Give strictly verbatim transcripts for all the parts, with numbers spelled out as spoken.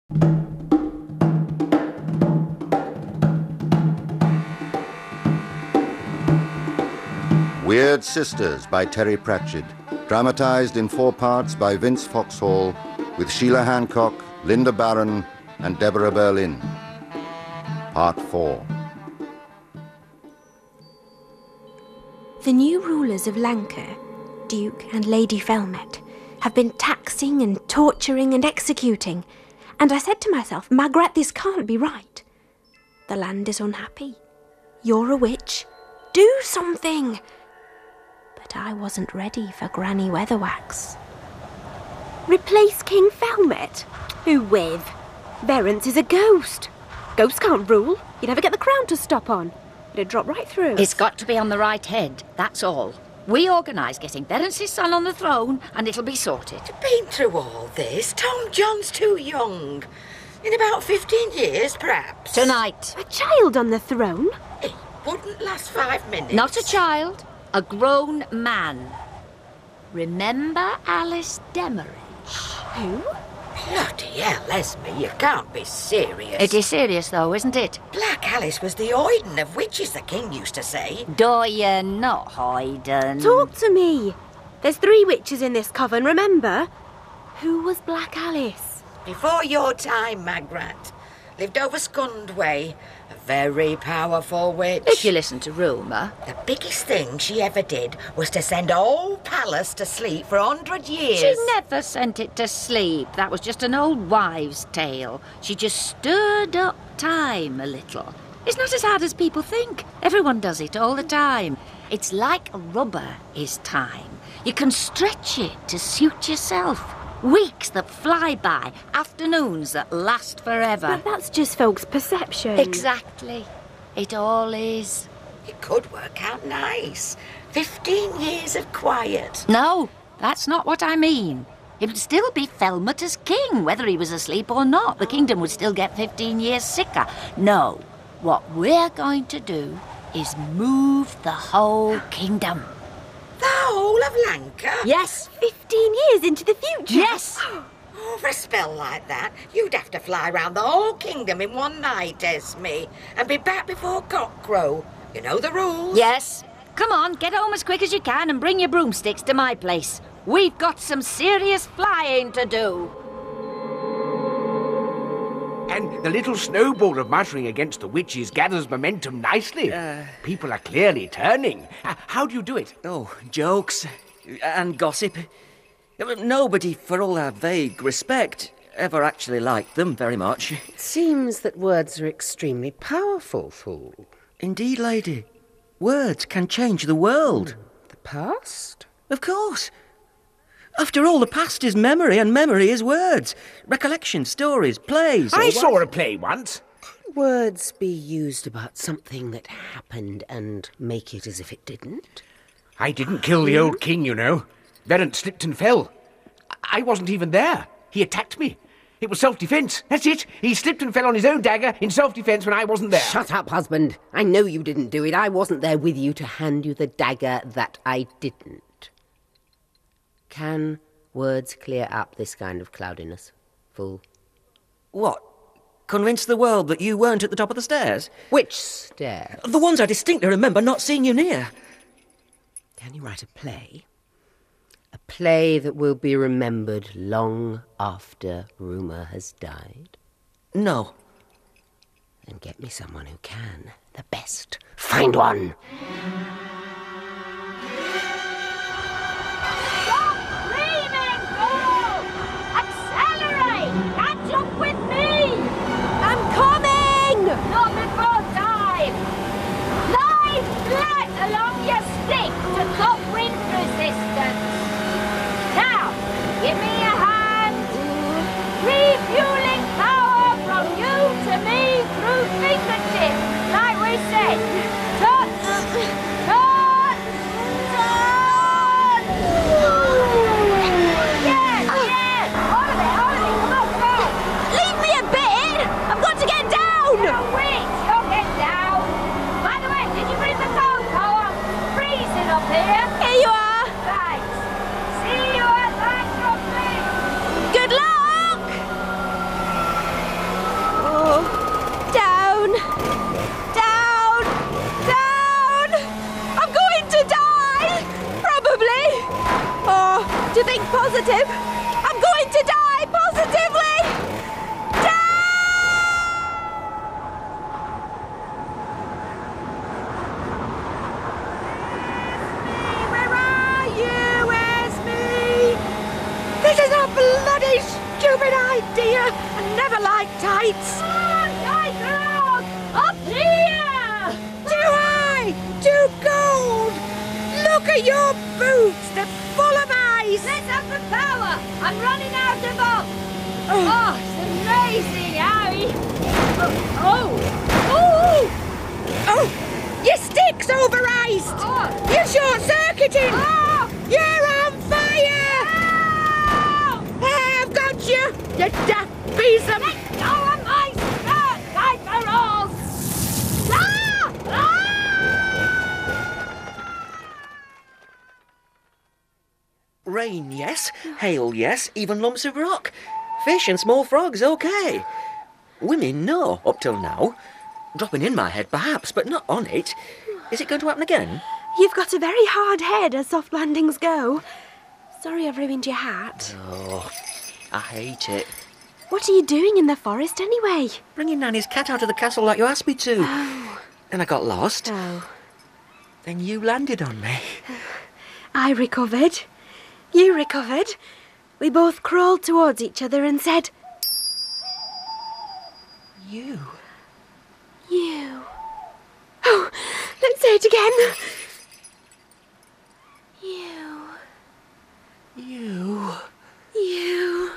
Weird Sisters by Terry Pratchett, dramatised in four parts by Vince Foxhall, with Sheila Hancock, Linda Barron and Deborah Berlin. Part four. The new rulers of Lancre, Duke and Lady Felmet, have been taxing and torturing and executing, and I said to myself, Magrat, this can't be right. The land is unhappy. You're a witch. Do something! But I wasn't ready for Granny Weatherwax. Replace King Felmet? Who with? Verence is a ghost. Ghosts can't rule. You'd never get the crown to stop on. It'd drop right through. It's got to be on the right head, that's all. We organise getting Verence's son on the throne, and it'll be sorted. Been through all this. Tom John's too young. In about fifteen years, perhaps. Tonight. A child on the throne? It wouldn't last five minutes. Not a child, a grown man. Remember Alice Demeridge? Who? Bloody hell, Esme, you can't be serious. It is serious, though, isn't it? Black Alice was the Hoyden of witches, the king used to say. Do you not, Hoyden? Talk to me. There's three witches in this coven, remember? Who was Black Alice? Before your time, Magrat. Lived over Scund Way. A very powerful witch. If you listen to rumour. The biggest thing she ever did was to send a whole palace to sleep for a hundred years. She never sent it to sleep. That was just an old wives' tale. She just stirred up time a little. It's not as hard as people think. Everyone does it all the time. It's like rubber is time. You can stretch it to suit yourself. Weeks that fly by, afternoons that last forever. But that's just folks' perception. Exactly. It all is. It could work out nice. Fifteen years of quiet. No, that's not what I mean. It would still be Felmet as king, whether he was asleep or not. The kingdom would still get fifteen years sicker. No, what we're going to do is move the whole kingdom. The whole of Lancre? Yes. Fifteen years into the future? Yes. Oh, for a spell like that, you'd have to fly round the whole kingdom in one night, Esme, and be back before cockcrow. You know the rules. Yes. Come on, get home as quick as you can and bring your broomsticks to my place. We've got some serious flying to do. And the little snowball of muttering against the witches gathers momentum nicely. Uh, People are clearly turning. Uh, how do you do it? Oh, jokes and gossip. Nobody, for all our vague respect, ever actually liked them very much. It seems that words are extremely powerful, fool. Indeed, lady. Words can change the world. The past? Of course. After all, the past is memory, and memory is words. Recollection, stories, plays. I saw a play once. Can words be used about something that happened and make it as if it didn't? I didn't kill the old king, you know. Verence slipped and fell. I wasn't even there. He attacked me. It was self-defence. That's it. He slipped and fell on his own dagger in self-defence when I wasn't there. Shut up, husband. I know you didn't do it. I wasn't there with you to hand you the dagger that I didn't. Can words clear up this kind of cloudiness, fool? What? Convince the world that you weren't at the top of the stairs? Which stairs? The ones I distinctly remember not seeing you near. Can you write a play? A play that will be remembered long after rumour has died? No. Then get me someone who can. The best. Find one! Not before time! Lie flat along your stick to cut wind resistance. Now, give me a hand. Refueling power from you to me through fingertips, like we said. Touch! Touch! Touch! Yes, yes! All of it, all of it, come on, come on! Leave me a bit! I've got to get down! You're a witch, you'll get down. By the way, did you bring the cocoa? I'm freezing up here. Here you are! Right. See you at that company. Good luck! dear. I never liked tights. Oh, tights are out! Up here! Too high, too cold. Look at your boots, they're full of ice. Let's have the power! I'm running out of up! Oh, oh it's amazing, Harry! Oh! Oh! Oh, your stick's over iced. Oh. You're short-circuiting. Oh. You're on fire. Oh. Ah, I've got you, you daft piece of... Let go of my skirt, Cypherals! Ah! Ah! Rain, yes. Hail, yes. Even lumps of rock. Fish and small frogs, OK. Women, no, up till now. Dropping in my head, perhaps, but not on it. Is it going to happen again? You've got a very hard head as soft landings go. Sorry I've ruined your hat. Oh, I hate it. What are you doing in the forest anyway? Bringing Nanny's cat out of the castle like you asked me to. Oh. And I got lost. Oh. Then you landed on me. I recovered. You recovered. We both crawled towards each other and said... You? You. Oh, let's say it again. You. You. You.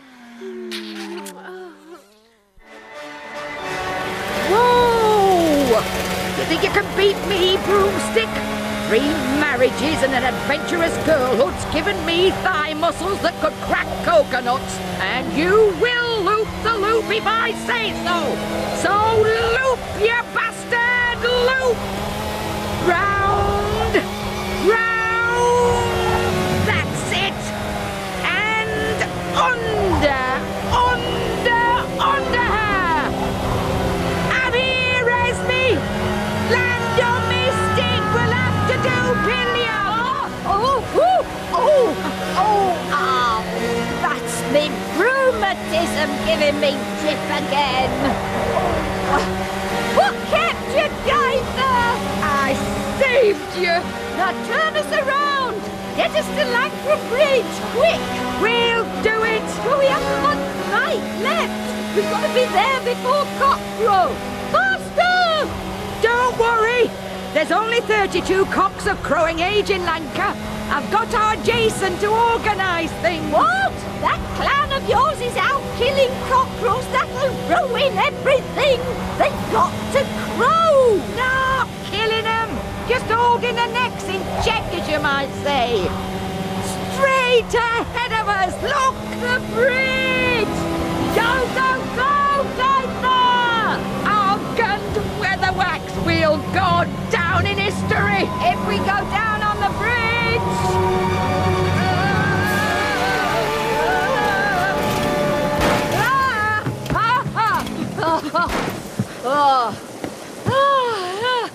Whoa! You think you can beat me, broomstick? Three marriages and an adventurous girlhood's given me thigh muscles that could crack coconuts. And you will loop the loop if I say so. So loop, you bastard, loop! Round, round, that's it. And under, under, under her. Out here, Esme. Land on me stick, we'll have to do pillion. Oh, oh, oh, oh, oh, that's me rheumatism giving me trip again. Oh. What kept you, Gaither? I saved you. Now turn us around. Get us to Langford Bridge, quick. We'll do it. Well, we have a month night left. We've got to be there before cockcrow. Faster! Don't worry. There's only thirty-two cocks of crowing age in Lanka. I've got our Jason to organise things. What? That clan of yours is out killing cockerels. That'll ruin everything. They've got to crow. Not killing them. Just holding their necks in check, as you might say. Straight ahead of us. Look, the bridge. Go, go, go, Gaither! Our gunned weatherwax will go down in history. If we go down on the bridge... Oh, oh, oh.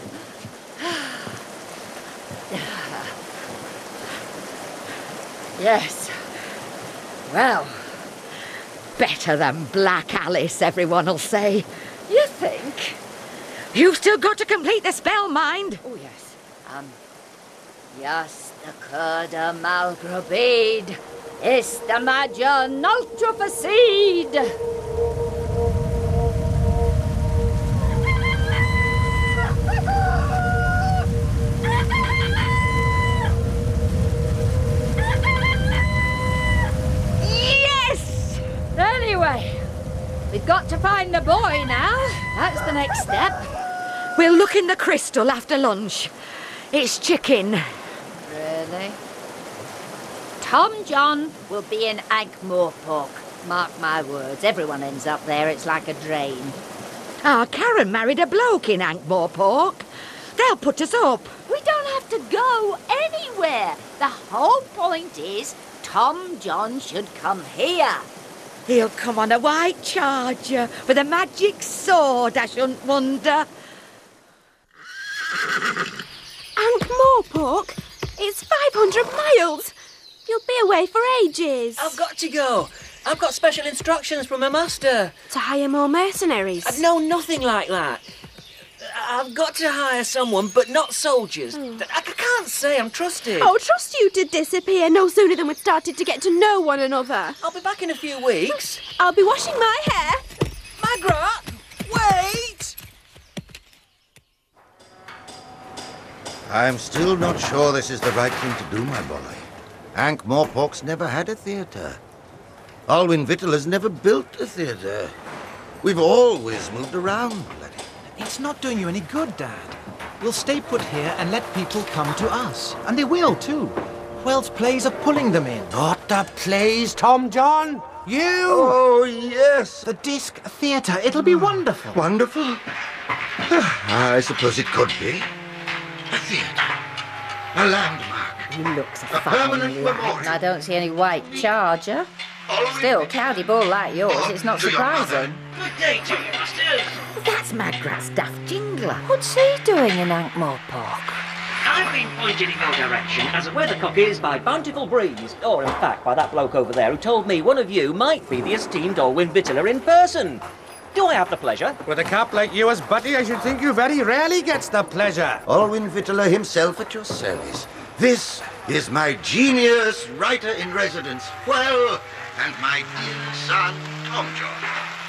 Yes. Well, better than Black Alice, everyone'll say. You think? You've still got to complete the spell, mind. Oh, yes. Um, yes, the Curda Malgrabid. Is the Magia Nultra Facede. Yes! Anyway, we've got to find the boy now. That's the next step. We'll look in the crystal after lunch. It's chicken. Really? Tom John will be in Ankh-Morpork. Mark my words, everyone ends up there. It's like a drain. Ah, Karen married a bloke in Ankh-Morpork. They'll put us up. We don't have to go anywhere. The whole point is Tom John should come here. He'll come on a white charger with a magic sword, I shouldn't wonder. Ankh-Morpork? It's five hundred miles. You'll be away for ages. I've got to go. I've got special instructions from my master. To hire more mercenaries? I've known nothing like that. I've got to hire someone, but not soldiers. I, I can't say I'm trusted. Oh, trust you to disappear no sooner than we'd started to get to know one another. I'll be back in a few weeks. I'll be washing my hair. Margaret, wait! I'm still not sure this is the right thing to do, my boy. Ankh-Morpork's never had a theatre. Alwyn Vittel has never built a theatre. We've always moved around, bloody. It's not doing you any good, Dad. We'll stay put here and let people come to us. And they will, too. Wells Plays are pulling them in. Not the plays, Tom John. You! Oh, yes. The Disc Theatre. It'll be wonderful. Wonderful. I suppose it could be. A theatre. A landmark. He looks a A fine permanent lad. memorial. I don't see any white charger. Still, cloudy ball like yours, it's not To your mother. surprising. Good day to you, masters. That's Magrat's daft jingler. What's he doing in Ankh-Morpork? I've been pointed in your direction as a weathercock is by Bountiful Breeze, or in fact by that bloke over there who told me one of you might be the esteemed Alwyn Vittler in person. Do I have the pleasure? With a cap like you as Buddy, I should think you very rarely gets the pleasure. Alwyn Vittler himself at your service. This is my genius writer-in-residence, Well, and my dear son, Tom John.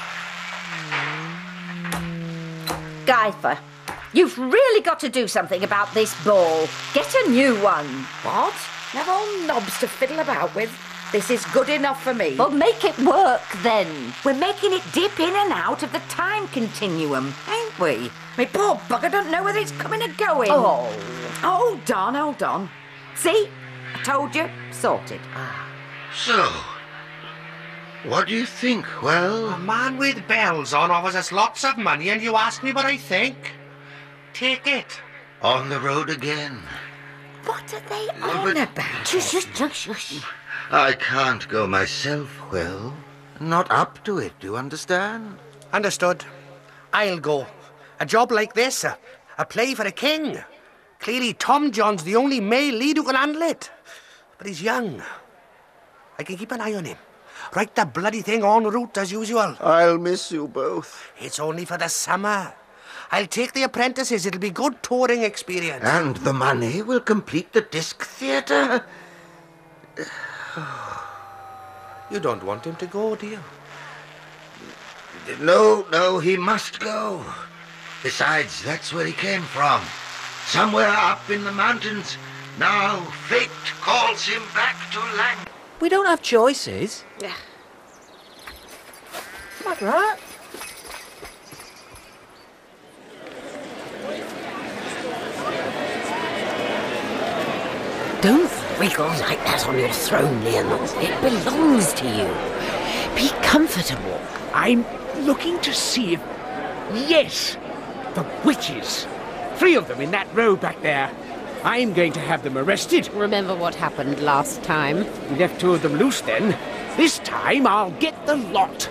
Guyfer, you've really got to do something about this ball. Get a new one. What? Have old knobs to fiddle about with? This is good enough for me. Well, make it work then. We're making it dip in and out of the time continuum, ain't we? My poor bugger don't know whether it's coming or going. Oh. Hold on, hold on. See? I told you. Sorted. So, what do you think, Well? A man with bells on offers us lots of money and you ask me what I think? Take it. On the road again. What are they on about? Shush, shush, shush, shush. I can't go myself, Well. Not up to it, do you understand? Understood. I'll go. A job like this, a, a play for a king. Clearly, Tom John's the only male lead who can handle it. But he's young. I can keep an eye on him. Write the bloody thing en route as usual. I'll miss you both. It's only for the summer. I'll take the apprentices. It'll be good touring experience. And the money will complete the Disc Theatre. You don't want him to go, do you? No, no, he must go. Besides, that's where he came from. Somewhere up in the mountains. Now fate calls him back to Lang. We don't have choices. Margaret? Don't wriggle like that on your throne, Leonard. It belongs to you. Be comfortable. I'm looking to see if... Yes, the witches. Three of them in that row back there. I'm going to have them arrested. Remember what happened last time? We left two of them loose then. This time I'll get the lot.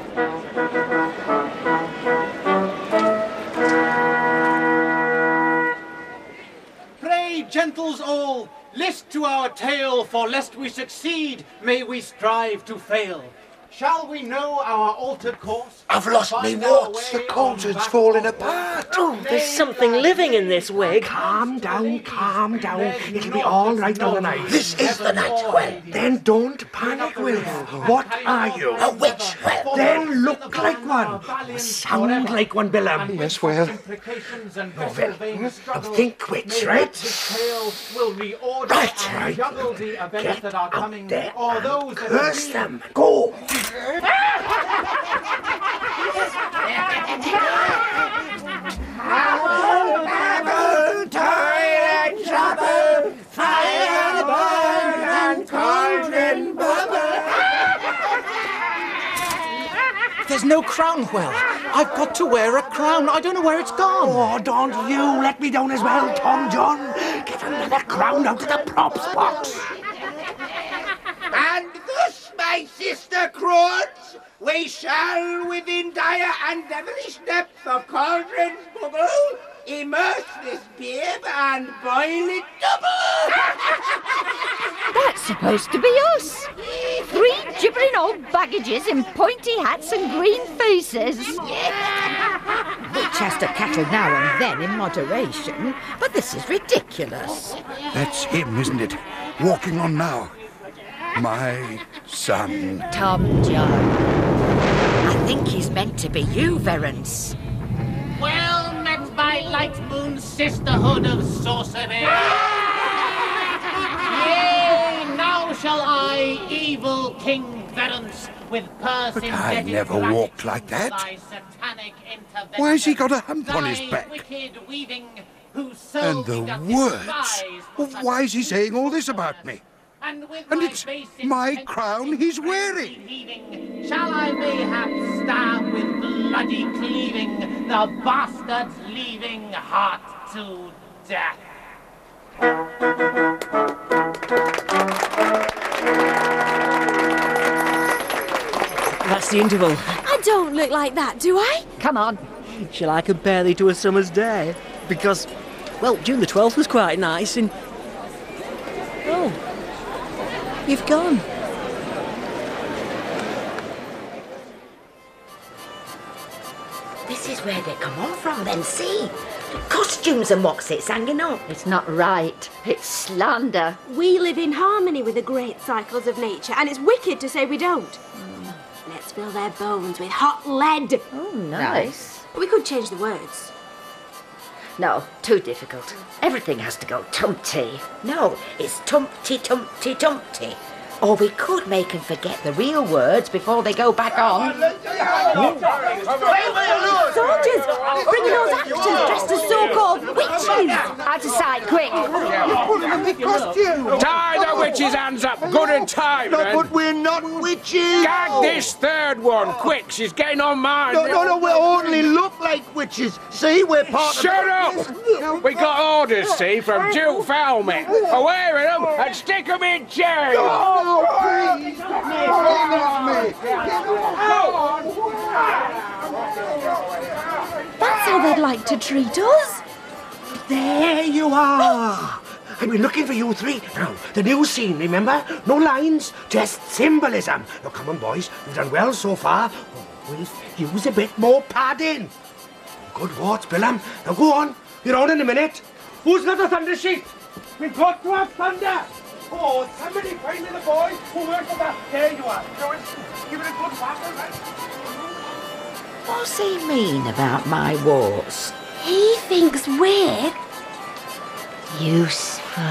Pray, gentles all, list to our tale, for lest we succeed, may we strive to fail. Shall we know our altered course? I've lost me warts. The cauldron's falling apart. Oh, there's something living in this wig. Calm down, calm down. It'll be all right on the night. This is the night, Well. Then don't panic, Will. What are you? A witch, Well. Then look like one. Sound like one, Billum. Yes, Will. Well, now think witch, right? Right, right. Get out there and curse them. Go. Trouble, toil and trouble, fire burn and cauldron bubble. There's no crown, Well. I've got to wear a crown. I don't know where it's gone. Oh, don't you let me down as well, Tom John. Get another crown out of the props box. And thus, my sister Croats, we shall, within dire and devilish depth of Cauldron's bubble, immerse this babe and boil it double. That's supposed to be us. Three gibbering old baggages in pointy hats and green faces. Witch Chester cattle now and then in moderation, but this is ridiculous. That's him, isn't it? Walking on now. My son. Tom John. I think he's meant to be you, Verence. Well met, my light moon sisterhood of sorcery. Yea, now shall I, evil King Verence, with purse But I indebted never gratitude walked like that. for thy satanic intervention, Why has he got a hump on his thy back? wicked weaving, whose soul And the he doth words. despise for Well, such why is he saying all this about me? And, with And my it's base my intentions crown he's wearing. heaving, shall I mayhap stab with bloody cleaving the bastard's leaving heart to death? That's the interval. I don't look like that, do I? Come on. Shall I compare thee to a summer's day? Because, well, June the twelfth was quite nice and... Oh, you've gone. This is where they come on from, then, see? The costumes and what's it's hanging up. It's not right. It's slander. We live in harmony with the great cycles of nature, and it's wicked to say we don't. Mm. Let's fill their bones with hot lead. Oh, nice. We could change the words. No, too difficult. Everything has to go tumpty. No, it's tumpty, tumpty, tumpty. Or we could make them forget the real words before they go back on. Soldiers, bringing those actors dressed as so-called witches. Out of sight, quick. Tie the witches' hands up, good and time, No, then. but we're not witches. Gag this third one, quick, she's getting on mine. No, no, no, we only look like witches. See, we're part Shut of... up! We got orders, see, from Duke Falmet. Away with them and stick them in jail. Oh, please! That's how they'd like to treat us. There you are. I've been looking for you three. Now, the new scene, remember? No lines, just symbolism. Now, come on, boys. You've done well so far. We'll use a bit more padding. Good words, Billam. Now, go on. You're on in a minute. Who's got the thunder sheet? We've got to have thunder. Oh, somebody find me the boy who works for that. There you are. Now, give it a good whack, right? What's he mean about my warts? He thinks we're useful.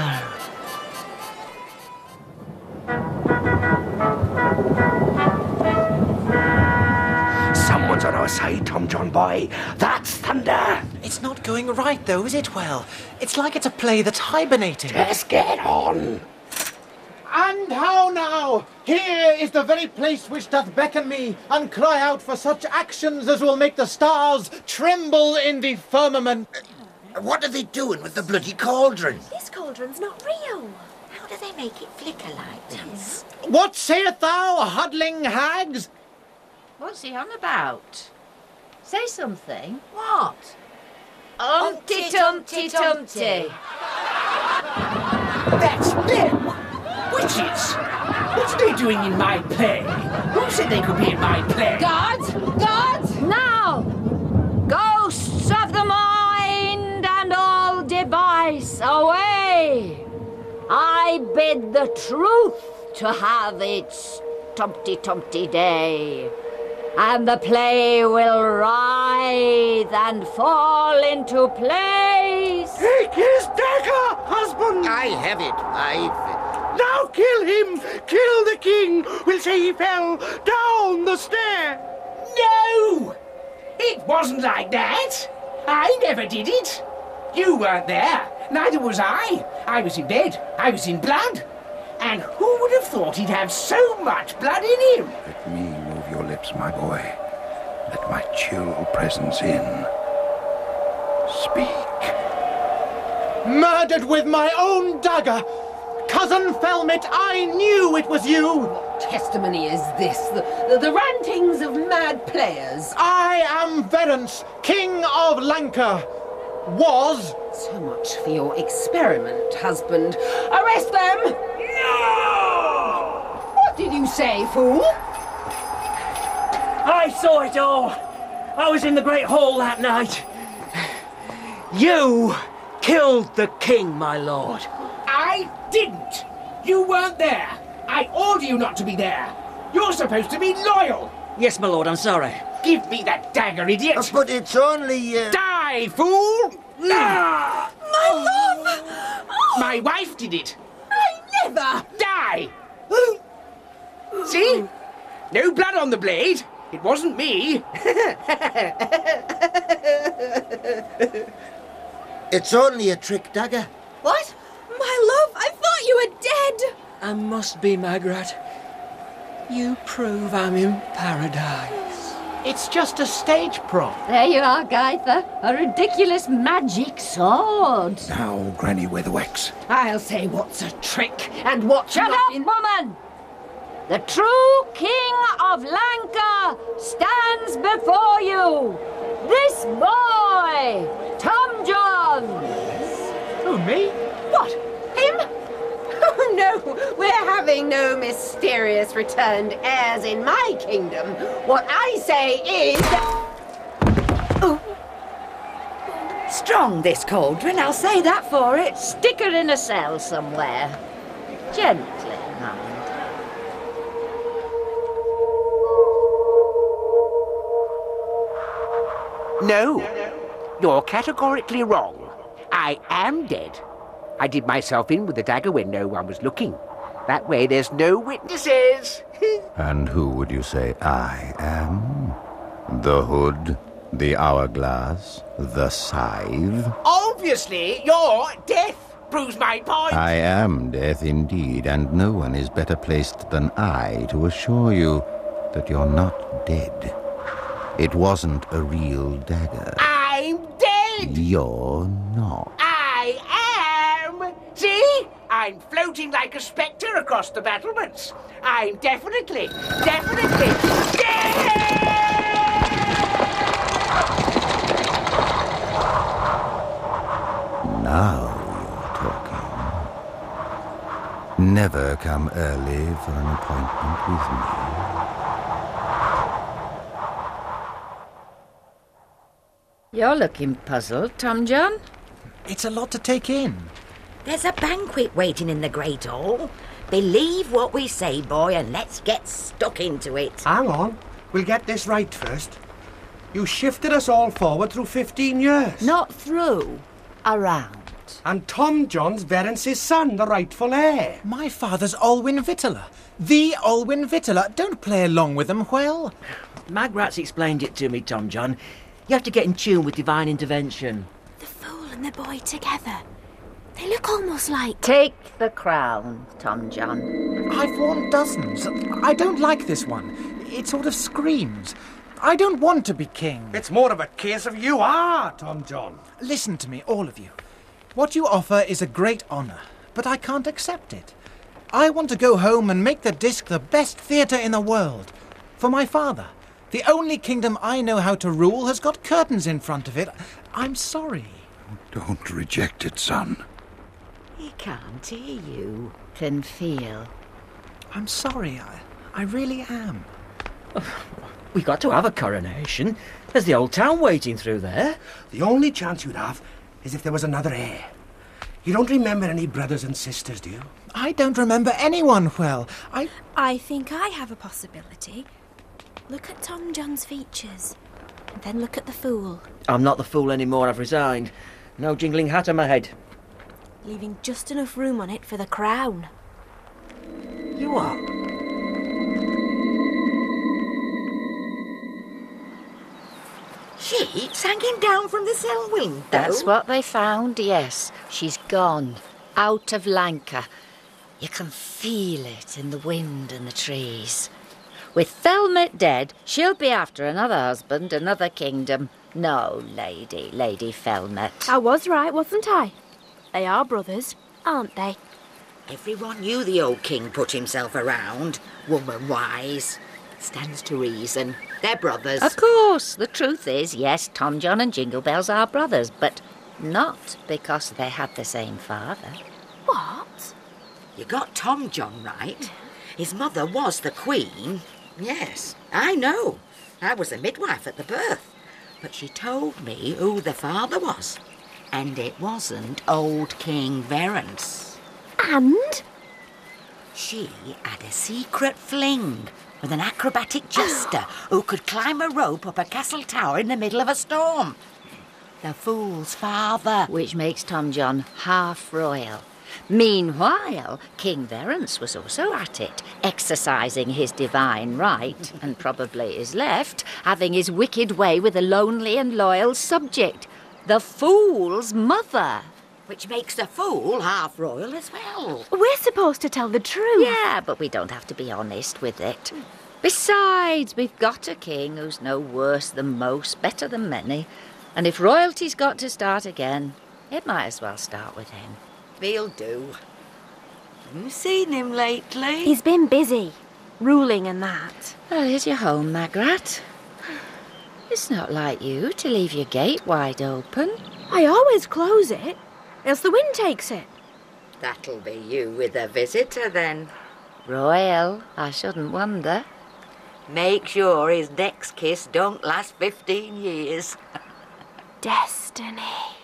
Someone's on our side, Tom John boy. That's thunder. It's not going right, though, is it, Well? It's like it's a play that's hibernating. Just get on. And how now? Here is the very place which doth beckon me, and cry out for such actions as will make the stars tremble in the firmament. What are they doing with the bloody cauldron? This cauldron's not real. How do they make it flicker like this? What sayest thou, huddling hags? What's he on about? Say something. What? Umpty Tumpty Tumpty. That's them! Witches! What's they doing in my play? Who said they could be in my play? Guards! Guards! Now! Ghosts of the mind and all device away! I bid the truth to have its Tumpty Tumpty day. And the play will writhe and fall into place. Take his dagger, husband! I have it. I've... Now kill him! Kill the king! We'll say he fell down the stair! No! It wasn't like that. I never did it. You weren't there. Neither was I. I was in bed. I was in blood. And who would have thought he'd have so much blood in him? Let me move your lips, my boy. Let my chill presence in. Speak. Murdered with my own dagger! Cousin Felmet, I knew it was you! Testimony is this, the, the, the rantings of mad players. I am Verence, King of Lancre. Was... So much for your experiment, husband. Arrest them! No! What did you say, fool? I saw it all. I was in the Great Hall that night. You killed the king, my lord. I didn't. You weren't there. I order you not to be there. You're supposed to be loyal. Yes, my lord, I'm sorry. Give me that dagger, idiot. Uh, but it's only... Uh... Die, fool! Ah! My love! Oh, My wife did it. I never! Die! See? No blood on the blade. It wasn't me. It's only a trick dagger. What? My love, I thought you were dead! I must be, Margaret. You prove I'm in paradise. It's just a stage prop. There you are, Gaither. A ridiculous magic sword. Now, Granny Weatherwax. I'll say what's a trick and what's Shut not up, in... woman! The true king of Lanka stands before you. This boy, Tom Johns. Who, me? What? Him? Oh, no, we're having no mysterious returned heirs in my kingdom. What I say is... Oh. Strong, this cauldron, I'll say that for it. Stick her in a cell somewhere. Gently, mind. No, you're categorically wrong. I am dead. I did myself in with the dagger when no one was looking. That way there's no witnesses. And who would you say I am? The hood, the hourglass, the scythe? Obviously, you're death. Proves my point. I am death indeed, and no one is better placed than I to assure you that you're not dead. It wasn't a real dagger. I'm dead. You're not. I am. See? I'm floating like a spectre across the battlements. I'm definitely, definitely dead! Now you're talking. Never come early for an appointment with me. You're looking puzzled, Tom John. It's a lot to take in. There's a banquet waiting in the Great Hall. Believe what we say, boy, and let's get stuck into it. Hang on. We'll get this right first. You shifted us all forward through fifteen years. Not through. Around. And Tom John's Verence's son, the rightful heir. My father's Olwyn Vittler. The Olwyn Vittler. Don't play along with them, well. Magrat's explained it to me, Tom John. You have to get in tune with divine intervention. The fool and the boy together. They look almost like... Take the crown, Tom John. I've worn dozens. I don't like this one. It sort of screams. I don't want to be king. It's more of a case of you are, Tom John. Listen to me, all of you. What you offer is a great honour, but I can't accept it. I want to go home and make the disc the best theatre in the world. For my father. The only kingdom I know how to rule has got curtains in front of it. I'm sorry. Don't reject it, son. He can't hear you. Can feel. I'm sorry. I, I really am. We got to have a coronation. There's the old town waiting through there. The only chance you'd have is if there was another heir. You don't remember any brothers and sisters, do you? I don't remember anyone well. I... I think I have a possibility. Look at Tom John's features, and then look at the fool. I'm not the fool anymore, I've resigned. No jingling hat on my head. Leaving just enough room on it for the crown. You are? Sheets hanging down from the cell window. That's what they found, yes. She's gone. Out of Lanka. You can feel it in the wind and the trees. With Thelmet dead, she'll be after another husband, another kingdom. No, lady, Lady Thelmet. I was right, wasn't I? They are brothers, aren't they? Everyone knew the old king put himself around, woman-wise. Stands to reason. They're brothers. Of course. The truth is, yes, Tom John and Jingle Bells are brothers, but not because they had the same father. What? You got Tom John right. His mother was the queen. Yes, I know. I was a midwife at the birth. But she told me who the father was. And it wasn't old King Verence. And? She had a secret fling with an acrobatic jester who could climb a rope up a castle tower in the middle of a storm. The fool's father, which makes Tom John half royal. Meanwhile, King Verence was also at it, exercising his divine right, and probably his left, having his wicked way with a lonely and loyal subject, the fool's mother, which makes the fool half royal as well. We're supposed to tell the truth. Yeah, but we don't have to be honest with it. Besides, we've got a king who's no worse than most, better than many, and if royalty's got to start again, it might as well start with him. He'll do. You seen him lately? He's been busy, ruling and that. Well, here's your home, Magrat. It's not like you to leave your gate wide open. I always close it, else the wind takes it. That'll be you with a visitor, then. Royal, I shouldn't wonder. Make sure his next kiss don't last fifteen years. Destiny.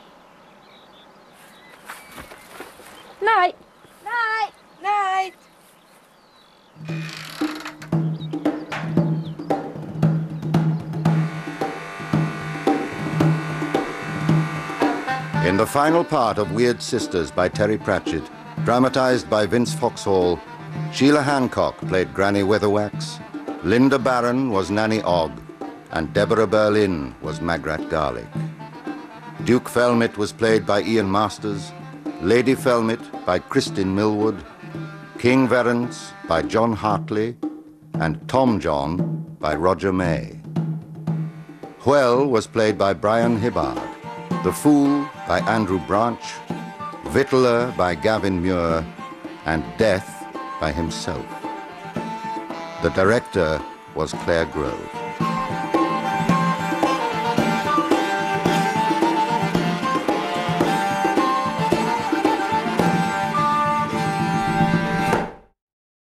Night. Night. Night. In the final part of Weird Sisters by Terry Pratchett, dramatized by Vince Foxhall, Sheila Hancock played Granny Weatherwax, Linda Barron was Nanny Ogg, and Deborah Berlin was Magrat Garlick. Duke Felmet was played by Ian Masters, Lady Felmet by Kristin Millwood, King Verence by John Hartley, and Tom John by Roger May. Hwel was played by Brian Hibbard, The Fool by Andrew Branch, Vittler by Gavin Muir, and Death by himself. The director was Claire Grove.